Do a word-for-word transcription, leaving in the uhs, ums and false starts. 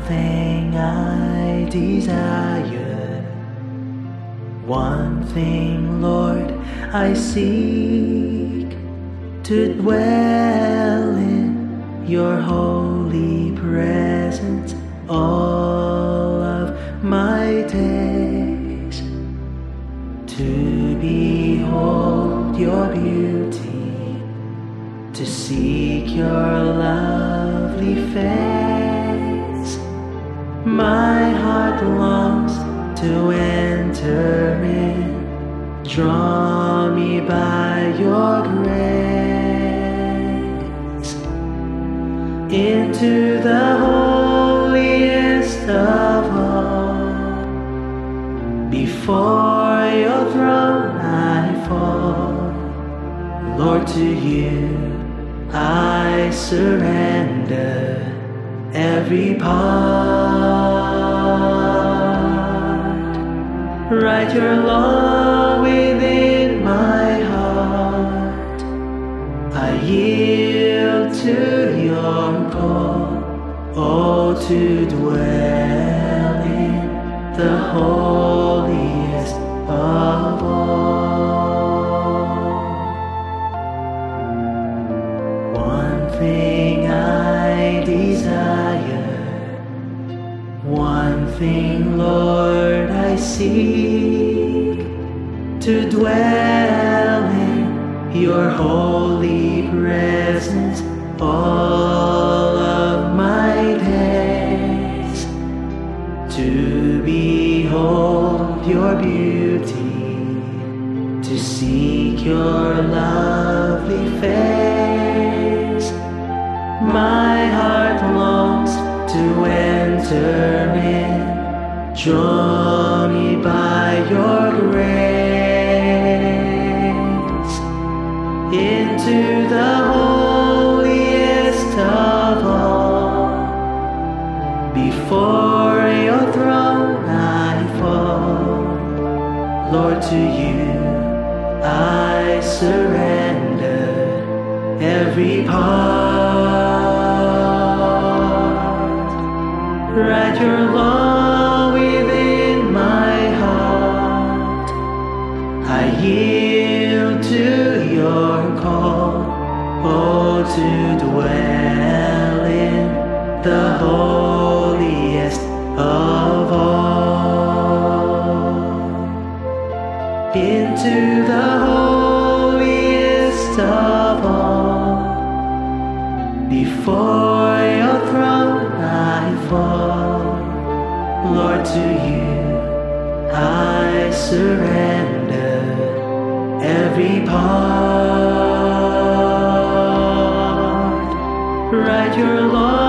thing I desire, one thing, Lord, I seek, to dwell in your holy presence all of my days, to behold your beauty, to seek your lovely face. My heart longs to enter in, draw me by your grace into the holiest of all. Before your throne I fall, Lord, to you I surrender every part. Write your law within my heart. I yield to your call, oh, to dwell in the holiest of all. One thing I desire, one thing, Lord, I seek, to dwell in your holy presence all of my days, to behold your beauty, to seek your lovely face. My heart longs to enter in, draw me by your grace into the holiest of all. Before your throne I fall, Lord, to you I surrender every part. Write your law within my heart. I yield to your call, oh, to dwell in the holiest of all. Into the holiest of all. Before your throne I fall, Lord, to you I surrender every part. Write your law